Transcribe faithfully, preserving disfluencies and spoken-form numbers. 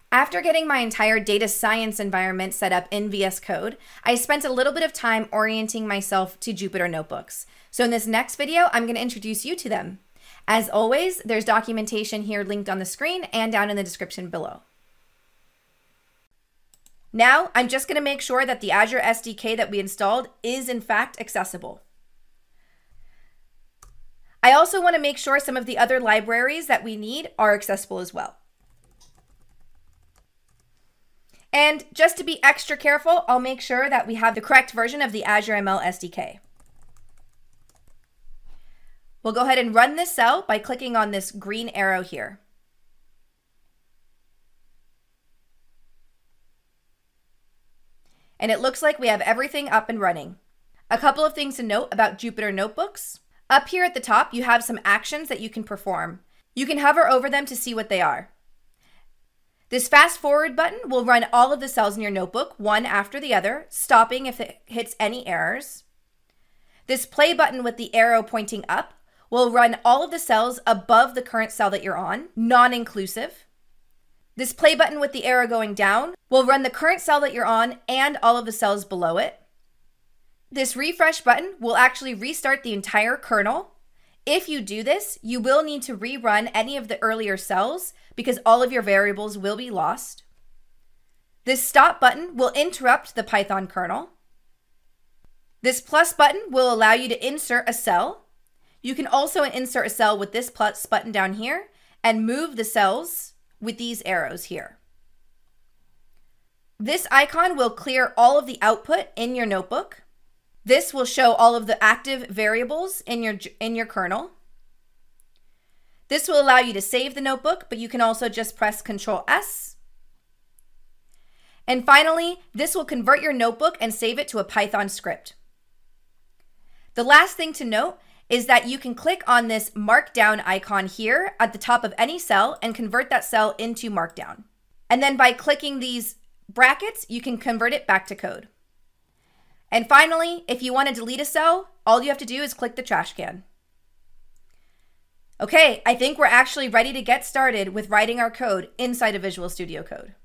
After getting my entire data science environment set up in V S Code, I spent a little bit of time orienting myself to Jupyter Notebooks. So in this next video, I'm going to introduce you to them. As always, there's documentation here linked on the screen and down in the description below. Now, I'm just going to make sure that the Azure S D K that we installed is in fact accessible. I also want to make sure some of the other libraries that we need are accessible as well. And just to be extra careful, I'll make sure that we have the correct version of the Azure M L S D K. We'll go ahead and run this cell by clicking on this green arrow here. And it looks like we have everything up and running. A couple of things to note about Jupyter Notebooks. Up here at the top, you have some actions that you can perform. You can hover over them to see what they are. This fast forward button will run all of the cells in your notebook, one after the other, stopping if it hits any errors. This play button with the arrow pointing up will run all of the cells above the current cell that you're on, non-inclusive. This play button with the arrow going down will run the current cell that you're on and all of the cells below it. This refresh button will actually restart the entire kernel. If you do this, you will need to rerun any of the earlier cells because all of your variables will be lost. This stop button will interrupt the Python kernel. This plus button will allow you to insert a cell. You can also insert a cell with this plus button down here and move the cells with these arrows here. This icon will clear all of the output in your notebook. This will show all of the active variables in your, in your kernel. This will allow you to save the notebook, but you can also just press control S. And finally, this will convert your notebook and save it to a Python script. The last thing to note is that you can click on this Markdown icon here at the top of any cell and convert that cell into Markdown. And then by clicking these brackets, you can convert it back to code. And finally, if you want to delete a cell, all you have to do is click the trash can. Okay, I think we're actually ready to get started with writing our code inside of Visual Studio Code.